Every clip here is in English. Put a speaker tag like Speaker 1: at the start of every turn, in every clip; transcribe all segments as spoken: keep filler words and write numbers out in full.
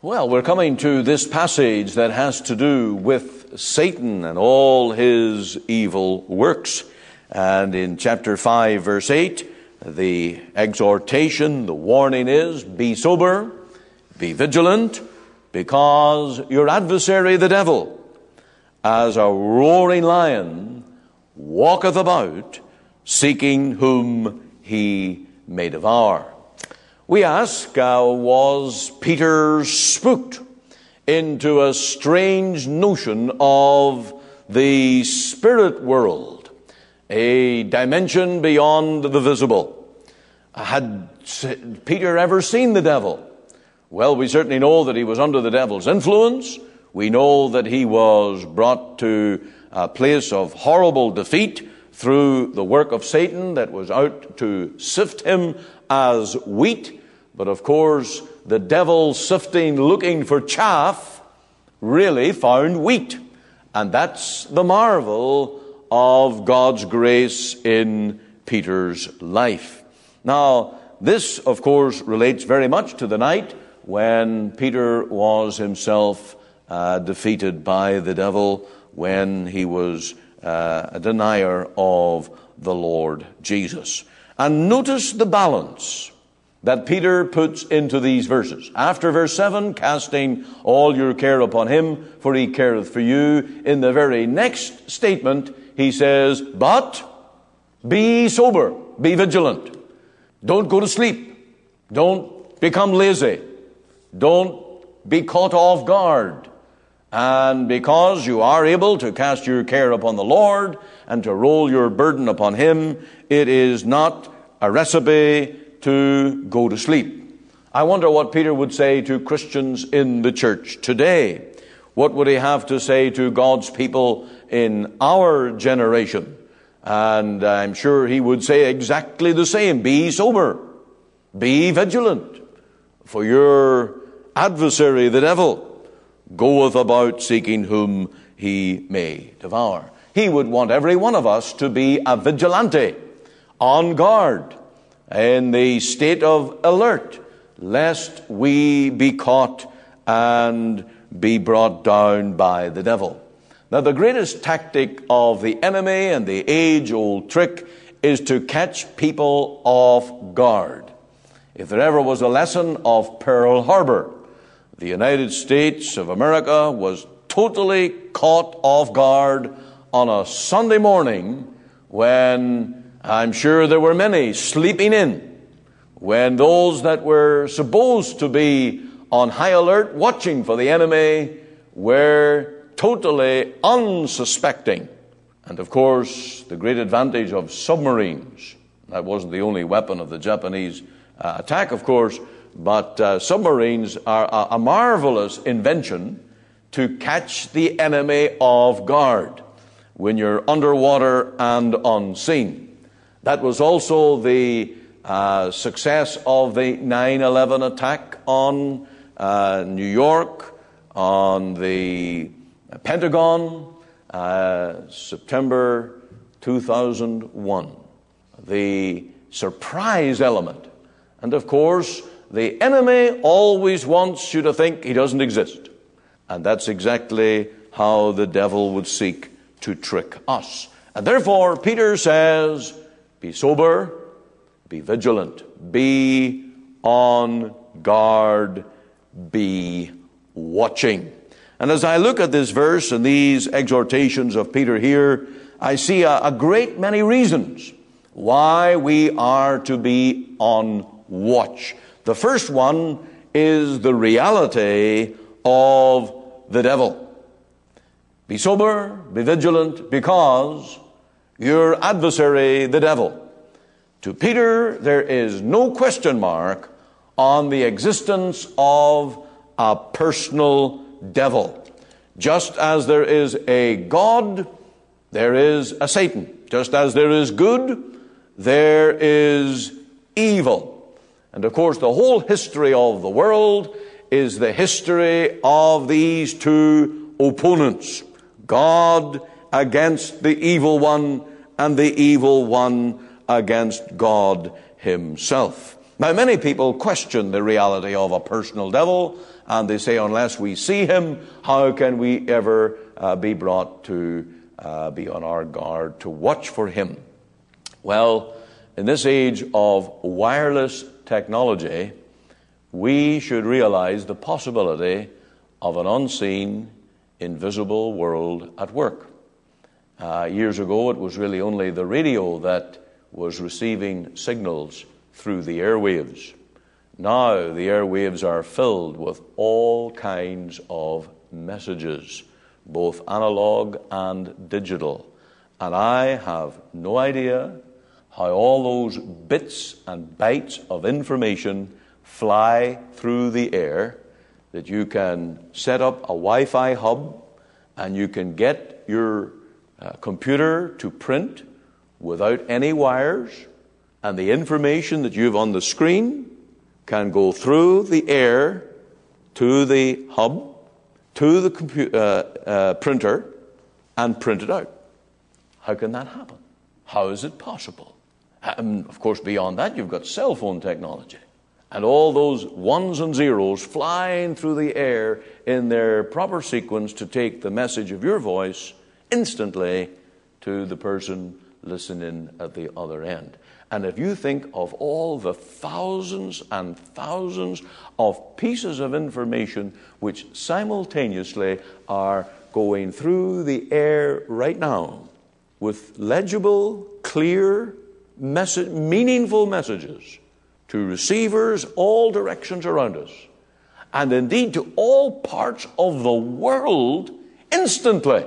Speaker 1: Well, we're coming to this passage that has to do with Satan and all his evil works. And in chapter five, verse eight, the exhortation, the warning is, be sober, be vigilant, because your adversary, the devil, as a roaring lion, walketh about, seeking whom he may devour. We ask, uh, was Peter spooked into a strange notion of the spirit world, a dimension beyond the visible? Had Peter ever seen the devil? Well, we certainly know that he was under the devil's influence. We know that he was brought to a place of horrible defeat through the work of Satan that was out to sift him as wheat. But of course, the devil, sifting, looking for chaff, really found wheat. And that's the marvel of God's grace in Peter's life. Now, this, of course, relates very much to the night when Peter was himself uh, defeated by the devil, when he was uh, a denier of the Lord Jesus. And notice the balance that Peter puts into these verses. After verse seven, casting all your care upon him, for he careth for you. In the very next statement, he says, but be sober, be vigilant. Don't go to sleep. Don't become lazy. Don't be caught off guard. And because you are able to cast your care upon the Lord and to roll your burden upon him, it is not a recipe to go to sleep. I wonder what Peter would say to Christians in the church today. What would he have to say to God's people in our generation? And I'm sure he would say exactly the same. Be sober. Be vigilant. For your adversary, the devil, goeth about seeking whom he may devour. He would want every one of us to be a vigilante, on guard, in the state of alert, lest we be caught and be brought down by the devil. Now, the greatest tactic of the enemy and the age-old trick is to catch people off guard. If there ever was a lesson of Pearl Harbor, the United States of America was totally caught off guard on a Sunday morning when I'm sure there were many sleeping in, when those that were supposed to be on high alert watching for the enemy were totally unsuspecting. And of course, the great advantage of submarines, that wasn't the only weapon of the Japanese uh, attack, of course, but uh, submarines are a, a marvelous invention to catch the enemy off guard when you're underwater and unseen. That was also the uh, success of the nine eleven attack on uh, New York, on the Pentagon, uh, September two thousand one. The surprise element. And of course, the enemy always wants you to think he doesn't exist. And that's exactly how the devil would seek to trick us. And therefore, Peter says, be sober, be vigilant, be on guard, be watching. And as I look at this verse and these exhortations of Peter here, I see a, a great many reasons why we are to be on watch. The first one is the reality of the devil. Be sober, be vigilant, because your adversary, the devil. To Peter, there is no question mark on the existence of a personal devil. Just as there is a God, there is a Satan. Just as there is good, there is evil. And of course, the whole history of the world is the history of these two opponents. God against the evil one, and the evil one against God himself. Now, many people question the reality of a personal devil, and they say, unless we see him, how can we ever uh, be brought to uh, be on our guard to watch for him? Well, in this age of wireless technology, we should realize the possibility of an unseen, invisible world at work. Uh, years ago, it was really only the radio that was receiving signals through the airwaves. Now, the airwaves are filled with all kinds of messages, both analog and digital. And I have no idea how all those bits and bytes of information fly through the air, that you can set up a Wi-Fi hub and you can get your uh, computer to print without any wires, and the information that you have on the screen can go through the air to the hub, to the compu- uh, uh, printer, and print it out. How can that happen? How is it possible? And of course, beyond that, you've got cell phone technology. And all those ones and zeros flying through the air in their proper sequence to take the message of your voice instantly to the person listening at the other end. And if you think of all the thousands and thousands of pieces of information which simultaneously are going through the air right now with legible, clear, message, meaningful messages to receivers all directions around us, and indeed to all parts of the world instantly,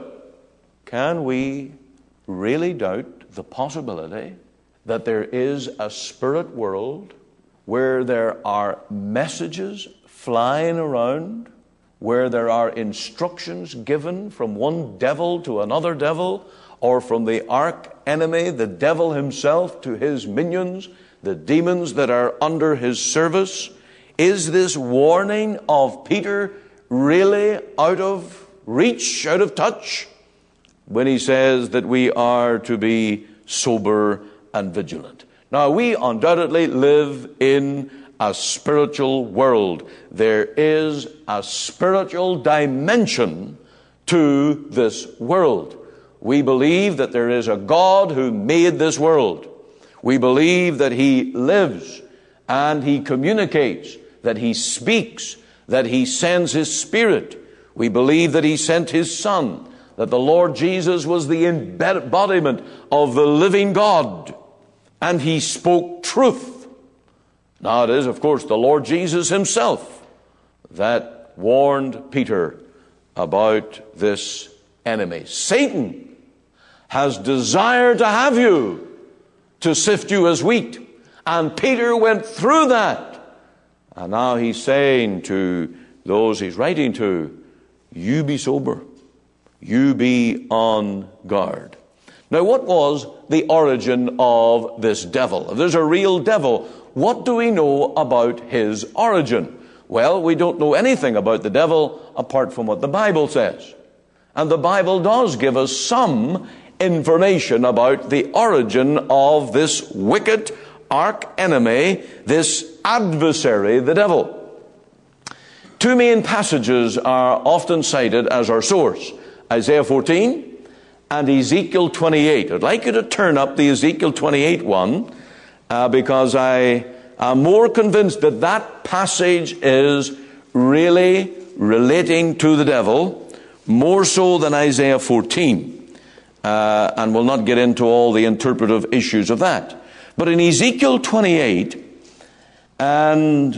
Speaker 1: can we really doubt the possibility that there is a spirit world where there are messages flying around, where there are instructions given from one devil to another devil, or from the arch enemy, the devil himself, to his minions, the demons that are under his service? Is this warning of Peter really out of reach, out of touch, when he says that we are to be sober and vigilant? Now, we undoubtedly live in a spiritual world. There is a spiritual dimension to this world. We believe that there is a God who made this world. We believe that he lives and he communicates, that he speaks, that he sends his Spirit. We believe that he sent his Son, that the Lord Jesus was the embodiment of the living God, and he spoke truth. Now it is, of course, the Lord Jesus himself that warned Peter about this enemy. Satan has desired to have you, to sift you as wheat. And Peter went through that. And now he's saying to those he's writing to, you be sober. You be on guard. Now, what was the origin of this devil? If there's a real devil, what do we know about his origin? Well, we don't know anything about the devil apart from what the Bible says. And the Bible does give us some information about the origin of this wicked arch enemy, this adversary, the devil. Two main passages are often cited as our source: Isaiah fourteen and Ezekiel twenty-eight. I'd like you to turn up the Ezekiel twenty-eight one uh, because I am more convinced that that passage is really relating to the devil, more so than Isaiah fourteen. Uh, and we'll not get into all the interpretive issues of that. But in Ezekiel twenty-eight and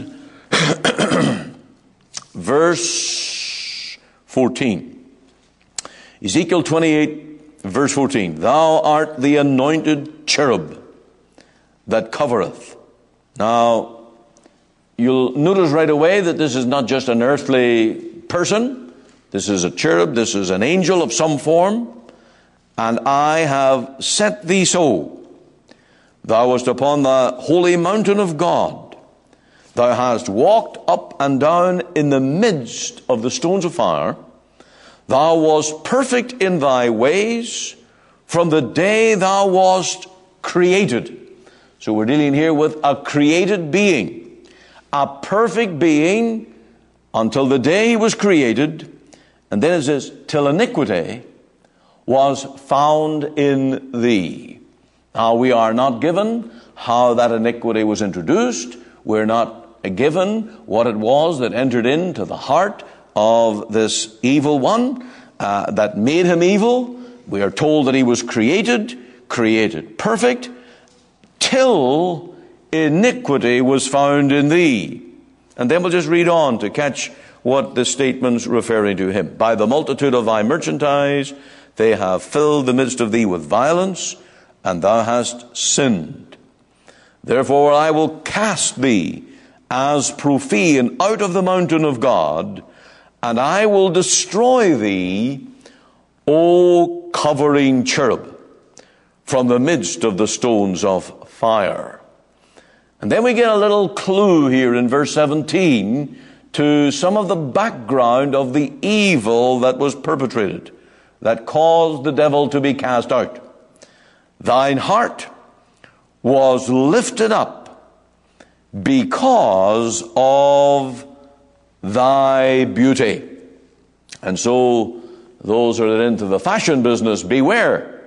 Speaker 1: verse fourteen. Ezekiel twenty-eight, verse fourteen. Thou art the anointed cherub that covereth. Now, you'll notice right away that this is not just an earthly person. This is a cherub. This is an angel of some form. And I have set thee so. Thou wast upon the holy mountain of God. Thou hast walked up and down in the midst of the stones of fire. Thou wast perfect in thy ways from the day thou wast created. So we're dealing here with a created being, a perfect being until the day he was created. And then it says, till iniquity was found in thee. Now we are not given how that iniquity was introduced. We're not given what it was that entered into the heart of this evil one uh, that made him evil. We are told that he was created, created perfect, till iniquity was found in thee. And then we'll just read on to catch what the statement's referring to him. By the multitude of thy merchandise, they have filled the midst of thee with violence, and thou hast sinned. Therefore I will cast thee as profane out of the mountain of God, and I will destroy thee, O covering cherub, from the midst of the stones of fire. And then we get a little clue here in verse seventeen to some of the background of the evil that was perpetrated, that caused the devil to be cast out. Thine heart was lifted up because of thy beauty. And so those who are into the fashion business, beware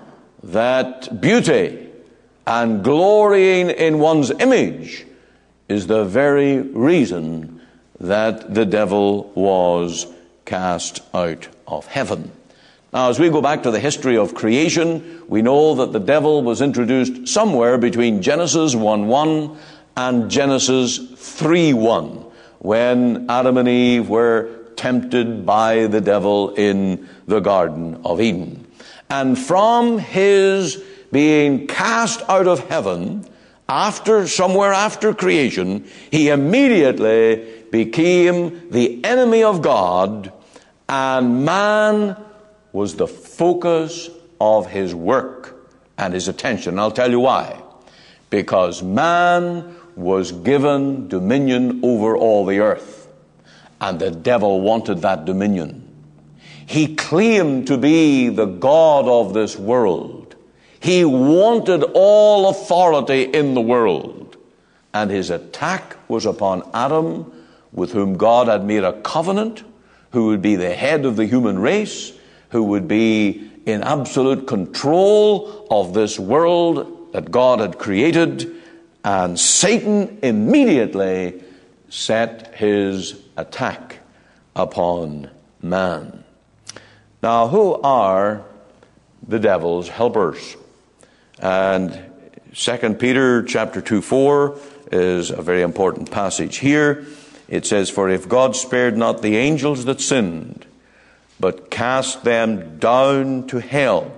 Speaker 1: that beauty and glorying in one's image is the very reason that the devil was cast out of heaven. Now, as we go back to the history of creation, we know that the devil was introduced somewhere between Genesis one one and Genesis three one, when Adam and Eve were tempted by the devil in the Garden of Eden. And from his being cast out of heaven, after somewhere after creation, he immediately became the enemy of God, and man was the focus of his work and his attention. I'll tell you why. Because man was given dominion over all the earth, and the devil wanted that dominion. He claimed to be the God of this world. He wanted all authority in the world. And his attack was upon Adam, with whom God had made a covenant, who would be the head of the human race, who would be in absolute control of this world that God had created. And Satan immediately set his attack upon man. Now, who are the devil's helpers? And Second Peter chapter two four is a very important passage here. It says, for if God spared not the angels that sinned, but cast them down to hell.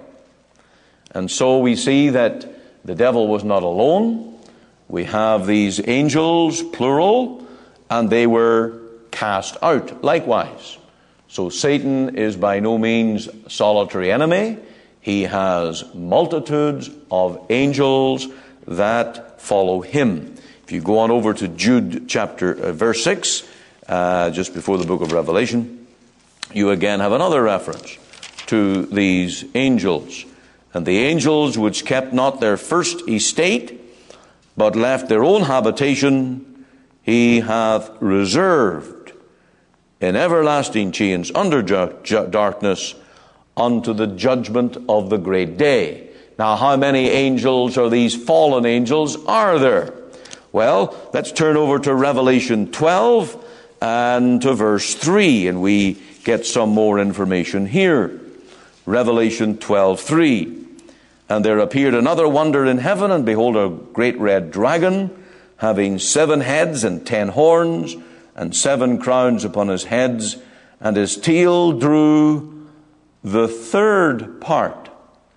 Speaker 1: And so we see that the devil was not alone. We have these angels, plural, and they were cast out likewise. So Satan is by no means a solitary enemy. He has multitudes of angels that follow him. If you go on over to Jude chapter uh, verse six, uh, just before the book of Revelation, you again have another reference to these angels. And the angels which kept not their first estate, but left their own habitation, he hath reserved in everlasting chains under ju- ju- darkness unto the judgment of the great day. Now, how many angels or these fallen angels are there? Well, let's turn over to Revelation twelve and to verse three, and we get some more information here. Revelation twelve three. And there appeared another wonder in heaven, and behold, a great red dragon, having seven heads and ten horns, and seven crowns upon his heads, and his tail drew the third part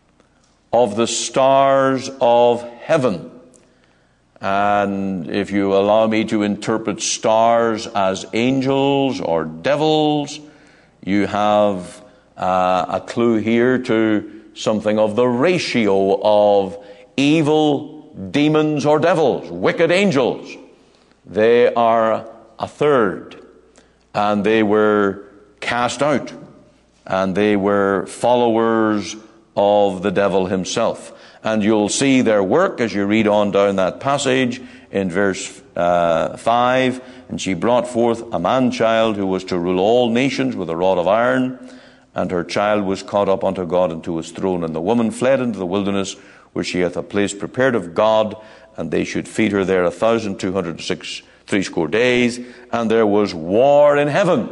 Speaker 1: of the stars of heaven. And if you allow me to interpret stars as angels or devils, you have uh, a clue here to something of the ratio of evil demons or devils, wicked angels. They are a third, and they were cast out, and they were followers of the devil himself. And you'll see their work as you read on down that passage in verse uh, five. And she brought forth a man-child who was to rule all nations with a rod of iron. And her child was caught up unto God and to his throne. And the woman fled into the wilderness, where she hath a place prepared of God, and they should feed her there a thousand two hundred and six threescore days. And there was war in heaven.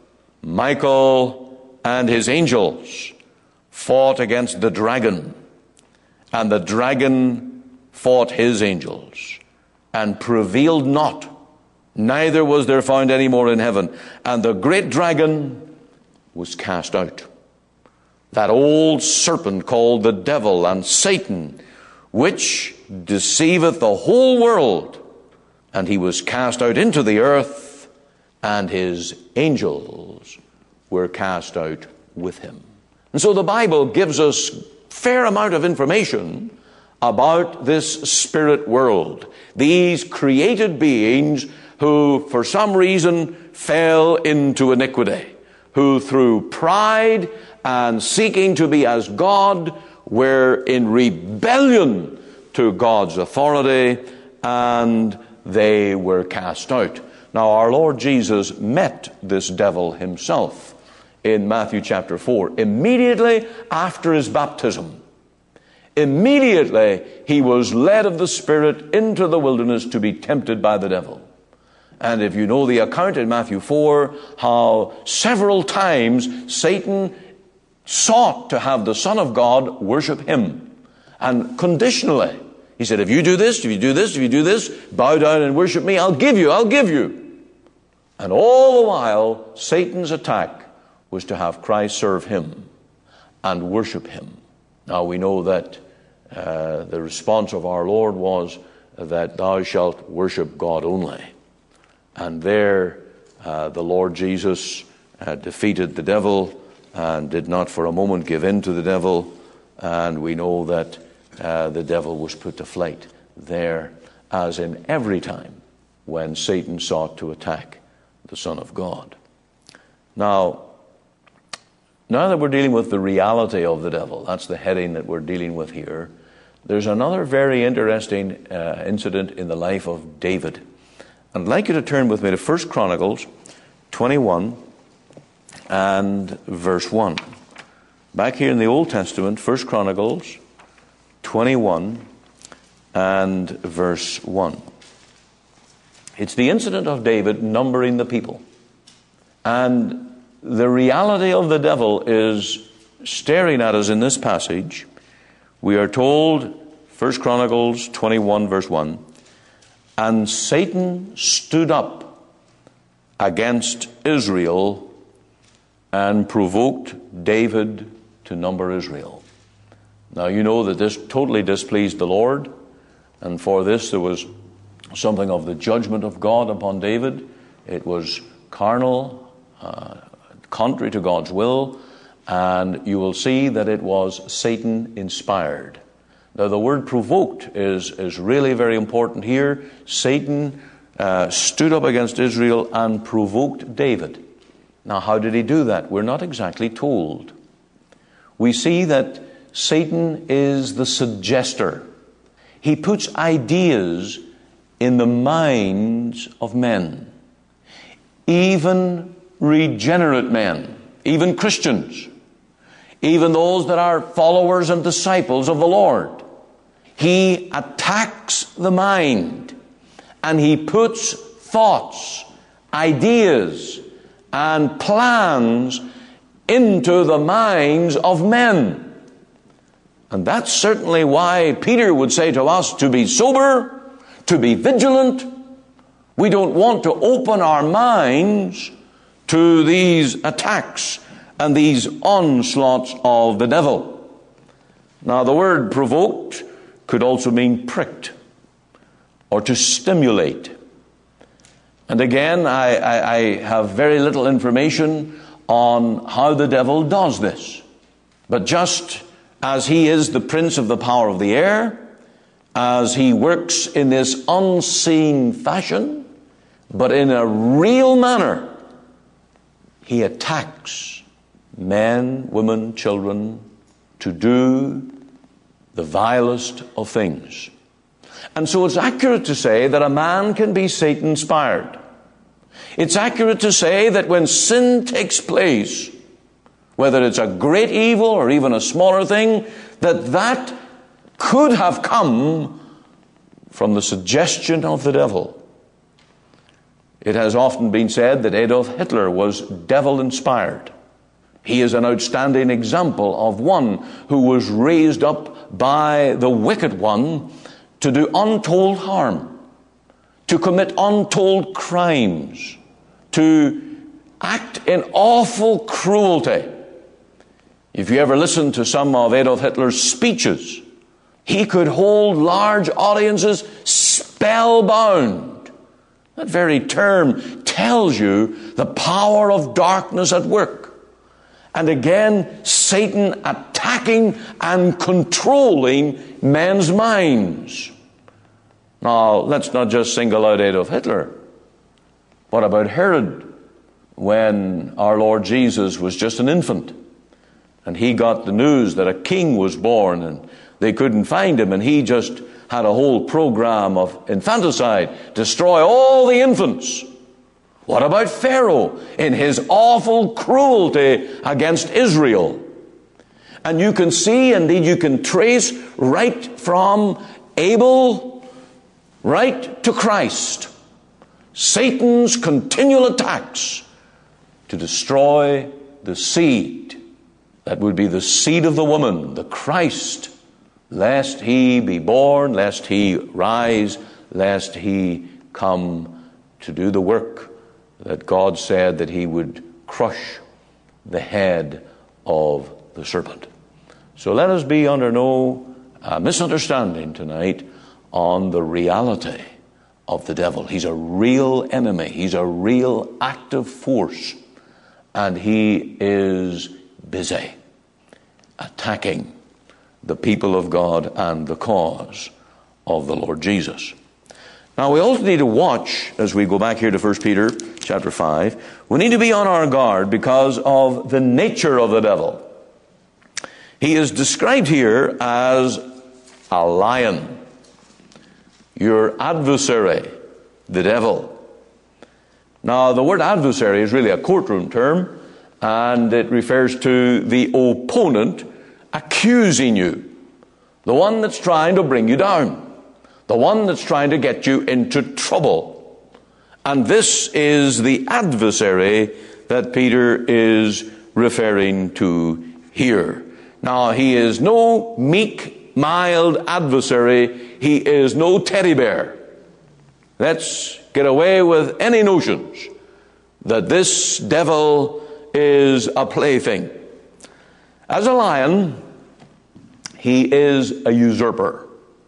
Speaker 1: Michael and his angels fought against the dragon, and the dragon fought his angels, and prevailed not. Neither was there found any more in heaven. And the great dragon was cast out, that old serpent called the devil and Satan, which deceiveth the whole world. And he was cast out into the earth, and his angels were cast out with him. And so the Bible gives us a fair amount of information about this spirit world. These created beings who, for some reason, fell into iniquity, who through pride and seeking to be as God were in rebellion to God's authority, and they were cast out. Now, our Lord Jesus met this devil himself in Matthew chapter four, immediately after his baptism. Immediately he was led of the Spirit into the wilderness to be tempted by the devil. And if you know the account in Matthew four, how several times Satan sought to have the Son of God worship him. And conditionally, he said, if you do this, if you do this, if you do this, bow down and worship me, I'll give you, I'll give you. And all the while, Satan's attack was to have Christ serve him and worship him. Now we know that uh, the response of our Lord was that thou shalt worship God only. And there uh, the Lord Jesus uh, defeated the devil and did not for a moment give in to the devil. And we know that uh, the devil was put to flight there, as in every time when Satan sought to attack the Son of God. Now, now that we're dealing with the reality of the devil, that's the heading that we're dealing with here, there's another very interesting uh, incident in the life of David. I'd like you to turn with me to First Chronicles twenty-one and verse one. Back here in the Old Testament, First Chronicles twenty-one and verse one. It's the incident of David numbering the people. And the reality of the devil is staring at us in this passage. We are told, First Chronicles twenty-one verse one, and Satan stood up against Israel and provoked David to number Israel. Now you know that this totally displeased the Lord, and for this there was something of the judgment of God upon David. It was carnal, uh, contrary to God's will, and you will see that it was Satan inspired. Now the word provoked is, is really very important here. Satan uh, stood up against Israel and provoked David. Now how did he do that? We're not exactly told. We see that Satan is the suggester. He puts ideas in the minds of men, even regenerate men, even Christians, even those that are followers and disciples of the Lord. He attacks the mind, and he puts thoughts, ideas, and plans into the minds of men. And that's certainly why Peter would say to us to be sober, to be vigilant. We don't want to open our minds to these attacks and these onslaughts of the devil. Now the word provoked could also mean pricked or to stimulate. And again, I, I, I have very little information on how the devil does this. But just as he is the prince of the power of the air, as he works in this unseen fashion, but in a real manner, he attacks men, women, children to do the vilest of things. And so it's accurate to say that a man can be Satan-inspired. It's accurate to say that when sin takes place, whether it's a great evil or even a smaller thing, that that could have come from the suggestion of the devil. It has often been said that Adolf Hitler was devil-inspired. He is an outstanding example of one who was raised up by the wicked one to do untold harm, to commit untold crimes, to act in awful cruelty. If you ever listen to some of Adolf Hitler's speeches, he could hold large audiences spellbound. That very term tells you the power of darkness at work. And again, Satan attacking and controlling men's minds. Now, let's not just single out Adolf Hitler. What about Herod, when our Lord Jesus was just an infant? And he got the news that a king was born and they couldn't find him, and he just had a whole program of infanticide, destroy all the infants. What about Pharaoh in his awful cruelty against Israel? And you can see, indeed you can trace right from Abel right to Christ, Satan's continual attacks to destroy the seed that would be the seed of the woman, the Christ, lest he be born, lest he rise, lest he come to do the work that God said that he would crush the head of the serpent. So let us be under no uh, misunderstanding tonight on the reality of the devil. He's a real enemy. He's a real active force. And he is busy attacking the people of God and the cause of the Lord Jesus. Now we also need to watch, as we go back here to First Peter chapter five, we need to be on our guard because of the nature of the devil. He is described here as a lion, your adversary, the devil. Now the word adversary is really a courtroom term, and it refers to the opponent accusing you, the one that's trying to bring you down, the one that's trying to get you into trouble. And this is the adversary that Peter is referring to here. Now, he is no meek, mild adversary. He is no teddy bear. Let's get away with any notions that this devil is a plaything. As a lion, he is a usurper.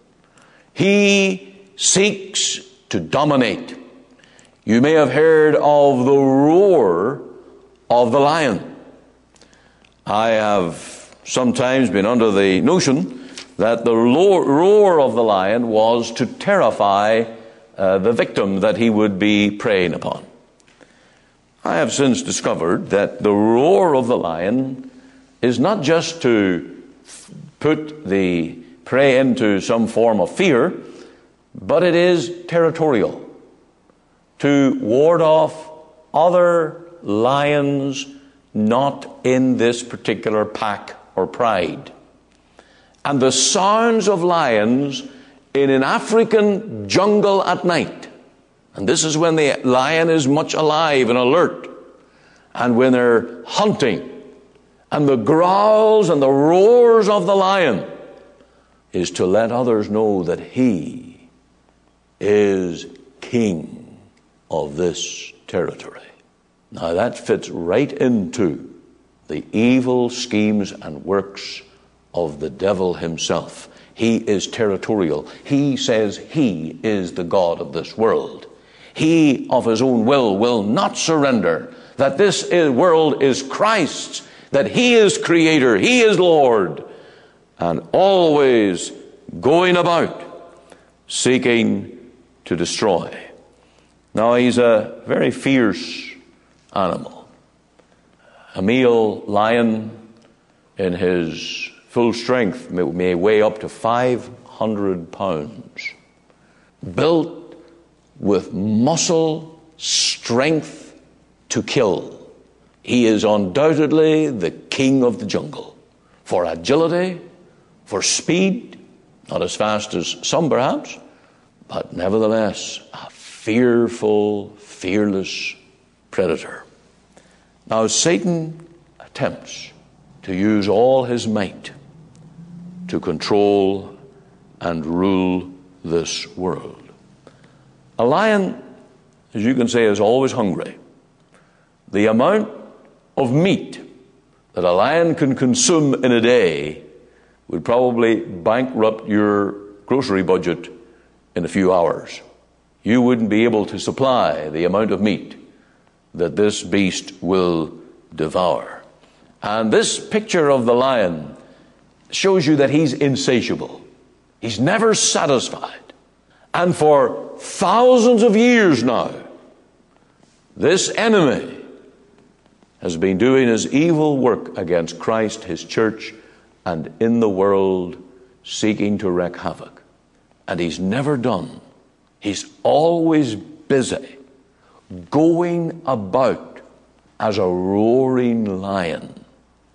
Speaker 1: He seeks to dominate. You may have heard of the roar of the lion. I have sometimes been under the notion that the roar of the lion was to terrify uh, the victim that he would be preying upon. I have since discovered that the roar of the lion is not just to put the prey into some form of fear, but it is territorial, to ward off other lions not in this particular pack or pride. And the sounds of lions in an African jungle at night, and this is when the lion is much alive and alert, and when they're hunting, and the growls and the roars of the lion is to let others know that he is king of this territory. Now that fits right into the evil schemes and works of the devil himself. He is territorial. He says he is the God of this world. He of his own will will not surrender, that this world is Christ's, that he is creator, he is Lord, and always going about seeking to destroy. Now he's a very fierce animal. A male lion in his full strength, may, may weigh up to five hundred pounds. Built with muscle strength to kill. He is undoubtedly the king of the jungle. For agility, for speed, not as fast as some perhaps, but nevertheless a fearful, fearless predator. Now Satan attempts to use all his might to control and rule this world. A lion, as you can say, is always hungry. The amount of meat that a lion can consume in a day would probably bankrupt your grocery budget in a few hours. You wouldn't be able to supply the amount of meat that this beast will devour. And this picture of the lion shows you that he's insatiable. He's never satisfied. And for thousands of years now, this enemy has been doing his evil work against Christ, his church, and in the world, seeking to wreak havoc. And he's never done. He's always busy, going about as a roaring lion.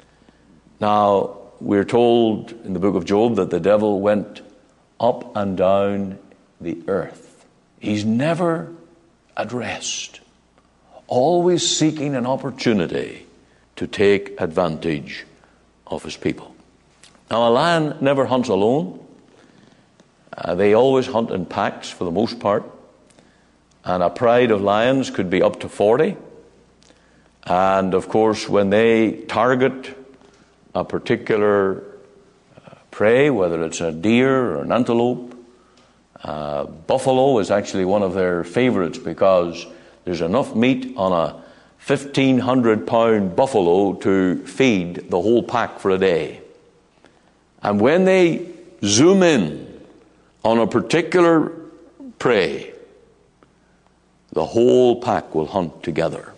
Speaker 1: Now, we're told in the book of Job that the devil went up and down the earth. He's never at rest, always seeking an opportunity to take advantage of his people. Now, a lion never hunts alone. Uh, they always hunt in packs for the most part. And a pride of lions could be up to forty. And of course, when they target a particular uh, prey, whether it's a deer or an antelope, uh, buffalo is actually one of their favorites because there's enough meat on a fifteen hundred pound buffalo to feed the whole pack for a day. And when they zoom in on a particular prey, the whole pack will hunt together.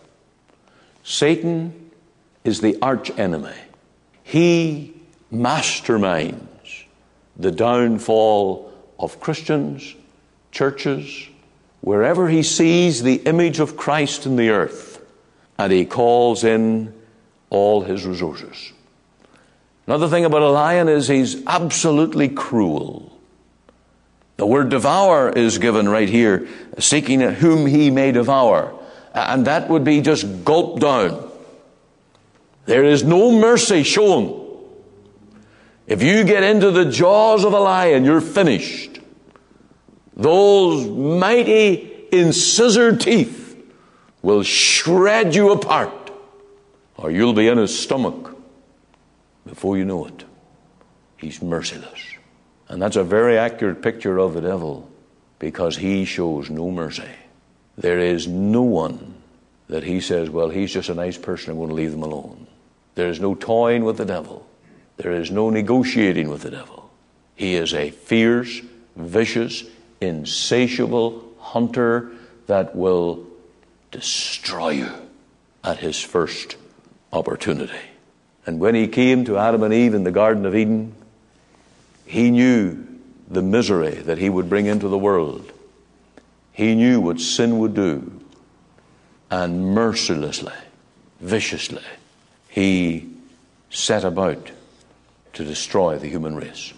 Speaker 1: Satan is the arch enemy. He masterminds the downfall of Christians, churches, wherever he sees the image of Christ in the earth, and he calls in all his resources. Another thing about a lion is he's absolutely cruel. The word devour is given right here, seeking whom he may devour. And that would be just gulped down. There is no mercy shown. If you get into the jaws of a lion, you're finished. Those mighty incisor teeth will shred you apart, or you'll be in his stomach before you know it. He's merciless. And that's a very accurate picture of the devil, because he shows no mercy. There is no one that he says, well, he's just a nice person, I'm going to leave them alone. There is no toying with the devil. There is no negotiating with the devil. He is a fierce, vicious, insatiable hunter that will destroy you at his first opportunity. And when he came to Adam and Eve in the Garden of Eden, he knew the misery that he would bring into the world. He knew what sin would do. And mercilessly, viciously, he set about to destroy the human race.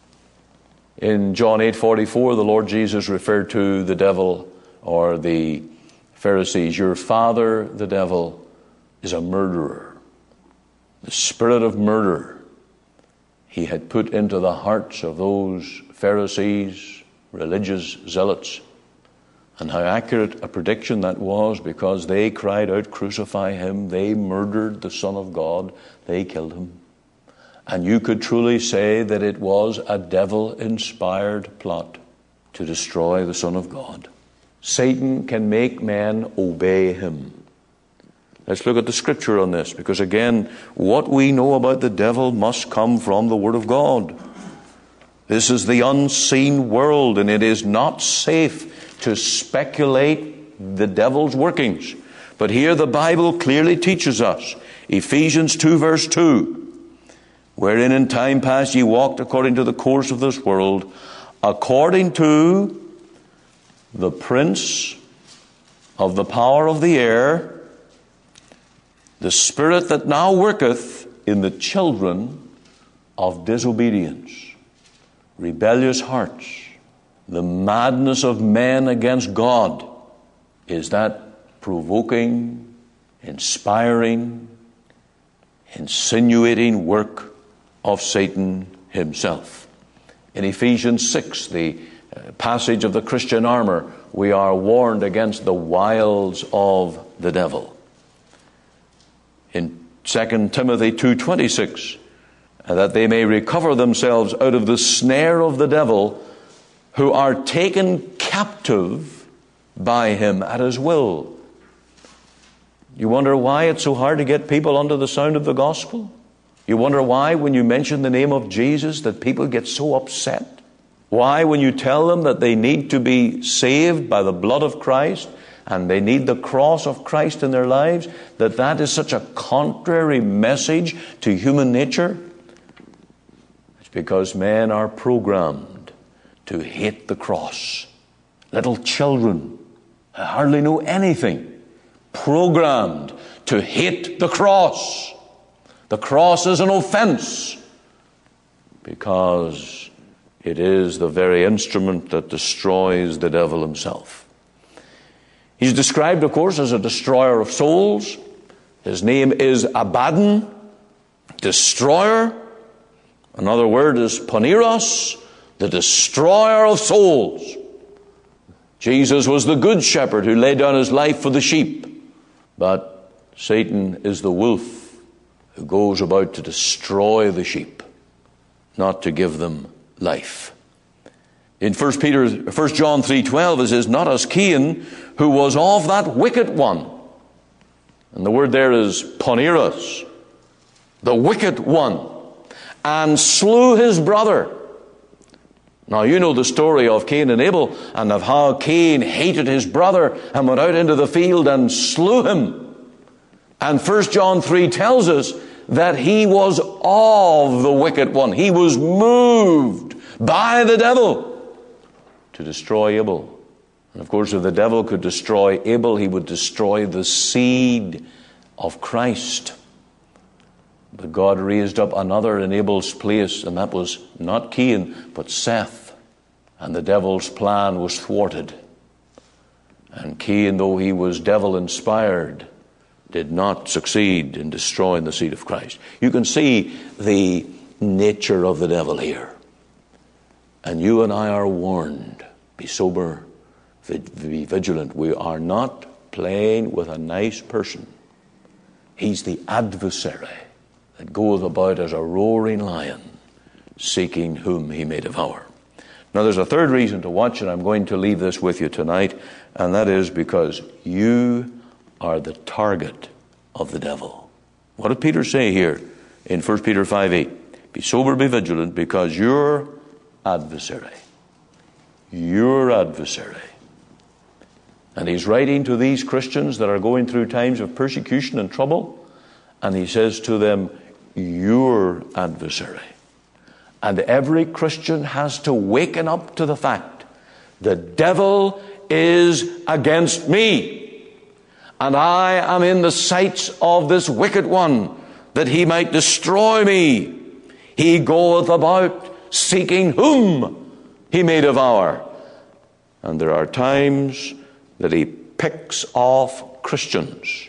Speaker 1: In John eight forty-four, the Lord Jesus referred to the devil, or the Pharisees, your father, the devil, is a murderer. The spirit of murder he had put into the hearts of those Pharisees, religious zealots. And how accurate a prediction that was, because they cried out, crucify him. They murdered the Son of God. They killed him. And you could truly say that it was a devil-inspired plot to destroy the Son of God. Satan can make men obey him. Let's look at the scripture on this, because again, what we know about the devil must come from the Word of God. This is the unseen world, and it is not safe to speculate the devil's workings. But here the Bible clearly teaches us, Ephesians two verse two, wherein in time past ye walked according to the course of this world, according to the prince of the power of the air, the spirit that now worketh in the children of disobedience, rebellious hearts. The madness of men against God is that provoking, inspiring, insinuating work of Satan himself. In Ephesians six, the passage of the Christian armor, we are warned against the wiles of the devil. In Second Timothy two twenty-six, that they may recover themselves out of the snare of the devil, who are taken captive by him at his will. You wonder why it's so hard to get people under the sound of the gospel? You wonder why when you mention the name of Jesus that people get so upset? Why when you tell them that they need to be saved by the blood of Christ and they need the cross of Christ in their lives, that that is such a contrary message to human nature? It's because men are programmed to hate the cross. Little children who hardly know anything, programmed to hate the cross. The cross is an offense because it is the very instrument that destroys the devil himself. He's described, of course, as a destroyer of souls. His name is Abaddon, destroyer. Another word is Poneros, the destroyer of souls. Jesus was the good shepherd who laid down his life for the sheep. But Satan is the wolf who goes about to destroy the sheep, not to give them life. In First Peter, First John three twelve, it says, not as Cain, who was of that wicked one. And the word there is Poneros, the wicked one, and slew his brother. Now, you know the story of Cain and Abel, and of how Cain hated his brother and went out into the field and slew him. And First John three tells us that he was of the wicked one. He was moved by the devil to destroy Abel. And of course, if the devil could destroy Abel, he would destroy the seed of Christ. But God raised up another in Abel's place, and that was not Cain, but Seth. And the devil's plan was thwarted. And Cain, though he was devil-inspired, did not succeed in destroying the seed of Christ. You can see the nature of the devil here. And you and I are warned. Be sober, be vigilant. We are not playing with a nice person. He's the adversary that goeth about as a roaring lion, seeking whom he may devour. Now there's a third reason to watch, and I'm going to leave this with you tonight, and that is because you are the target of the devil. What did Peter say here in First Peter five eight? Be sober, be vigilant, because your adversary, your adversary. And he's writing to these Christians that are going through times of persecution and trouble, and he says to them, your adversary. And every Christian has to waken up to the fact, the devil is against me, and I am in the sights of this wicked one, that he might destroy me. He goeth about seeking whom he may devour. And there are times that he picks off Christians,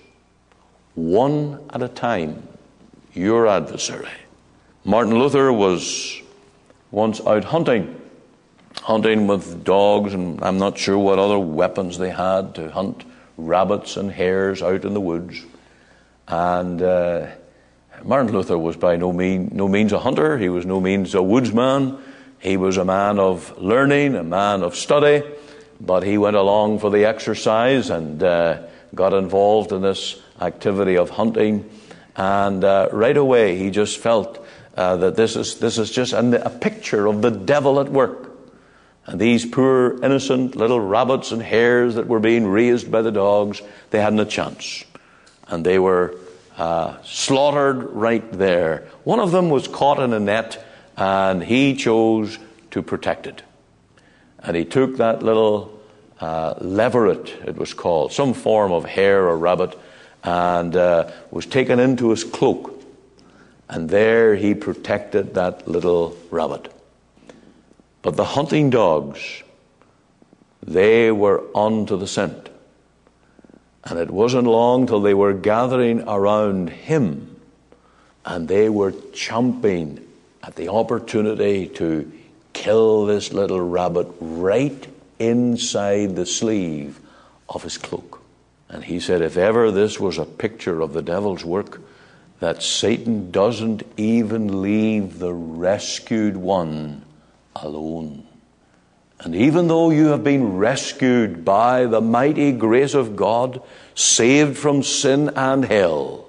Speaker 1: one at a time, your adversary. Martin Luther was once out hunting, hunting with dogs, and I'm not sure what other weapons they had to hunt rabbits and hares out in the woods. And uh, Martin Luther was by no, mean, no means a hunter. He was no means a woodsman. He was a man of learning, a man of study, but he went along for the exercise and uh, got involved in this activity of hunting. And uh, right away, he just felt uh, that this is this is just a, a picture of the devil at work. And these poor, innocent little rabbits and hares that were being raised by the dogs, they hadn't a chance. And they were uh, slaughtered right there. One of them was caught in a net, and he chose to protect it. And he took that little uh, leveret, it was called, some form of hare or rabbit, and uh, was taken into his cloak. And there he protected that little rabbit. But the hunting dogs, they were on to the scent. And it wasn't long till they were gathering around him, and they were chomping at the opportunity to kill this little rabbit right inside the sleeve of his cloak. And he said, if ever this was a picture of the devil's work, that Satan doesn't even leave the rescued one alone. And even though you have been rescued by the mighty grace of God, saved from sin and hell,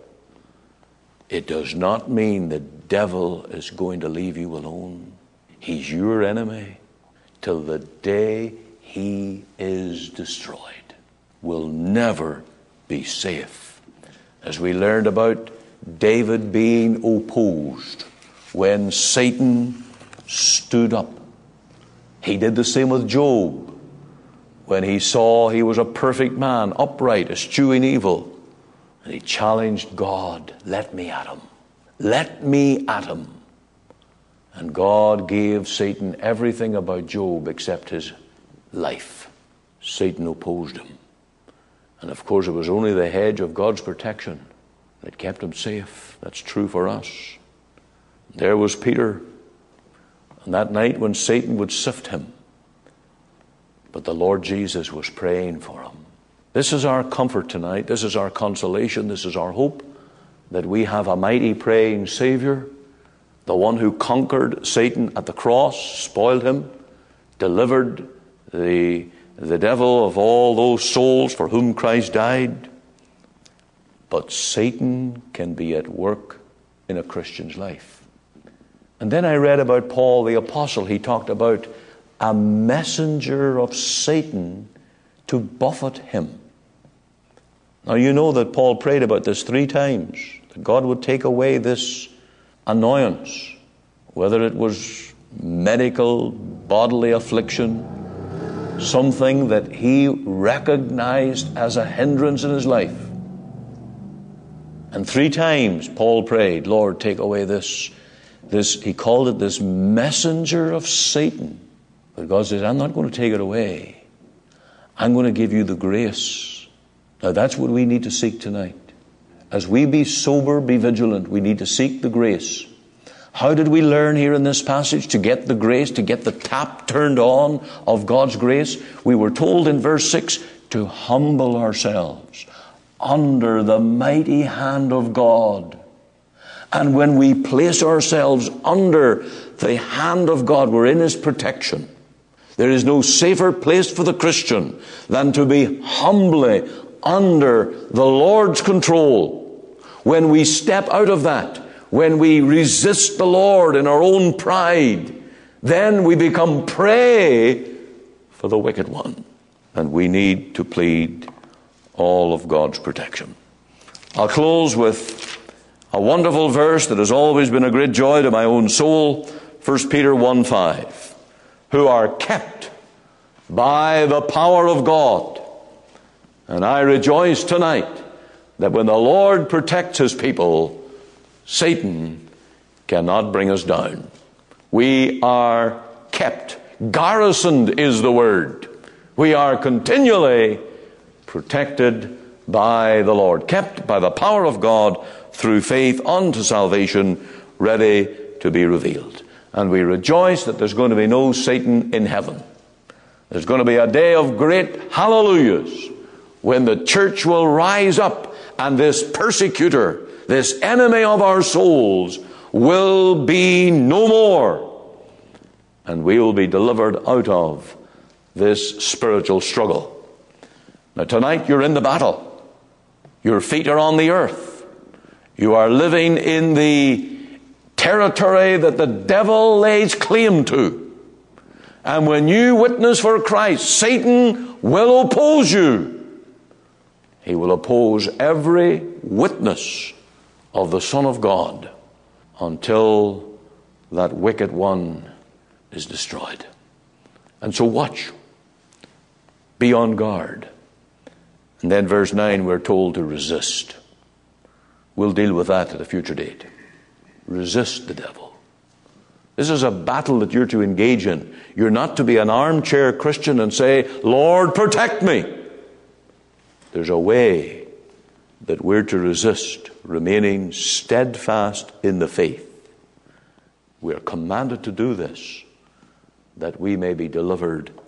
Speaker 1: it does not mean the devil is going to leave you alone. He's your enemy till the day he is destroyed. Will never be safe. As we learned about David being opposed when Satan stood up. He did the same with Job when he saw he was a perfect man, upright, eschewing evil. And he challenged God, let me at him. Let me at him. And God gave Satan everything about Job except his life. Satan opposed him. And of course it was only the hedge of God's protection that kept him safe. That's true for us. There was Peter. And that night when Satan would sift him, but the Lord Jesus was praying for him. This is our comfort tonight. This is our consolation. This is our hope, that we have a mighty praying Savior, the one who conquered Satan at the cross, spoiled him, delivered the, the devil of all those souls for whom Christ died. But Satan can be at work in a Christian's life. And then I read about Paul the Apostle. He talked about a messenger of Satan to buffet him. Now you know that Paul prayed about this three times, that God would take away this annoyance, whether it was medical, bodily affliction, something that he recognized as a hindrance in his life. And three times Paul prayed, Lord, take away this This, he called it this messenger of Satan. But God says, I'm not going to take it away. I'm going to give you the grace. Now that's what we need to seek tonight. As we be sober, be vigilant, we need to seek the grace. How did we learn here in this passage to get the grace, to get the tap turned on of God's grace? We were told in verse six to humble ourselves under the mighty hand of God. And when we place ourselves under the hand of God, we're in his protection. There is no safer place for the Christian than to be humbly under the Lord's control. When we step out of that, when we resist the Lord in our own pride, then we become prey for the wicked one. And we need to plead all of God's protection. I'll close with a wonderful verse that has always been a great joy to my own soul, First Peter one five, who are kept by the power of God. And I rejoice tonight that when the Lord protects his people, Satan cannot bring us down. We are kept. Garrisoned is the word. We are continually protected by the Lord, kept by the power of God through faith unto salvation, ready to be revealed. And we rejoice that there's going to be no Satan in heaven. There's going to be a day of great hallelujahs when the church will rise up and this persecutor, this enemy of our souls, will be no more. And we will be delivered out of this spiritual struggle. Now tonight you're in the battle. Your feet are on the earth. You are living in the territory that the devil lays claim to. And when you witness for Christ, Satan will oppose you. He will oppose every witness of the Son of God until that wicked one is destroyed. And so watch. Be on guard. And then verse nine, we're told to resist. We'll deal with that at a future date. Resist the devil. This is a battle that you're to engage in. You're not to be an armchair Christian and say, Lord, protect me. There's a way that we're to resist, remaining steadfast in the faith. We are commanded to do this, that we may be delivered